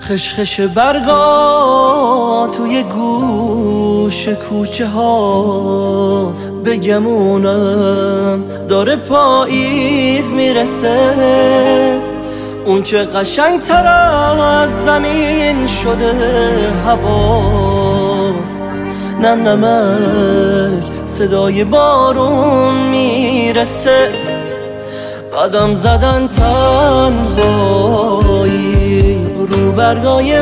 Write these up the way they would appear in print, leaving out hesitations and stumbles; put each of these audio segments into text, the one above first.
خشخش برگا توی گوش کوچه هاست، بگمونم داره پاییز میرسه. اون که قشنگ تر از زمین شده هواست، نم نمک صدای بارون میرسه. قدم زدن تنهایی رو برگای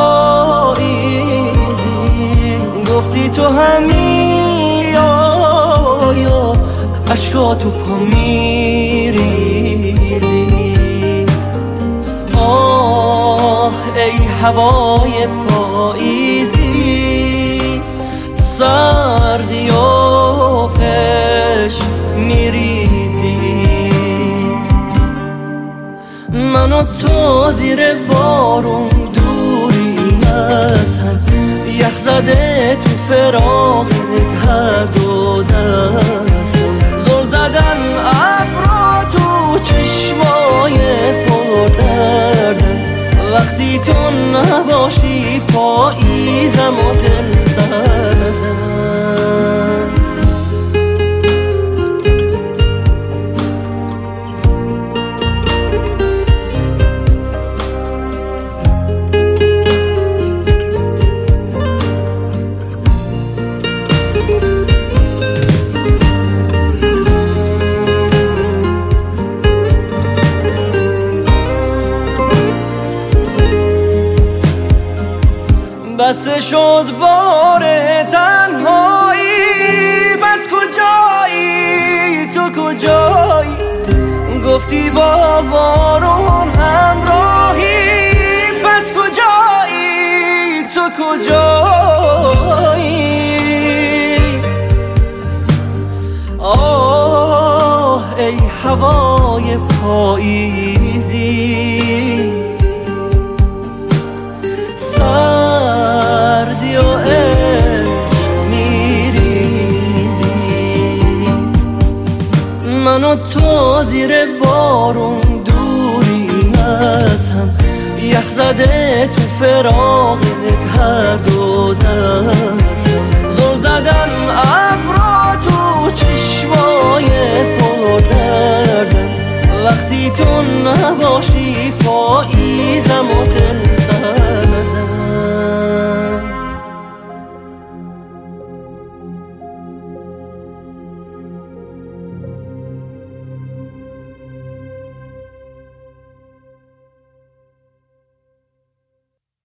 پاییزی، گفتی تو همی یا عشقا تو پا میریزی. آه ای هوای پاییزی، سردی و عشق میریزی. من و تو زیر بارون دوری از هم، یخ زده تو فراقت هر دو دستم. زل زدن ابرا تو چشمای پر دردم، وقتی تو نباشی پاییزم و دل زدم. بس شد بار تنهایی، بس کجایی تو کجایی؟ گفتی با بارون همراهی، بس کجایی تو کجایی؟ آه ای هوای پاییزی، سردی و عشق میریزی. من و تو زیر بارون دوریم از هم، یخ زده تو فراقت هر دو دستم. زل زدن ابرا تو چشمای پر دردم، وقتی تو نباشی پاییزم و دل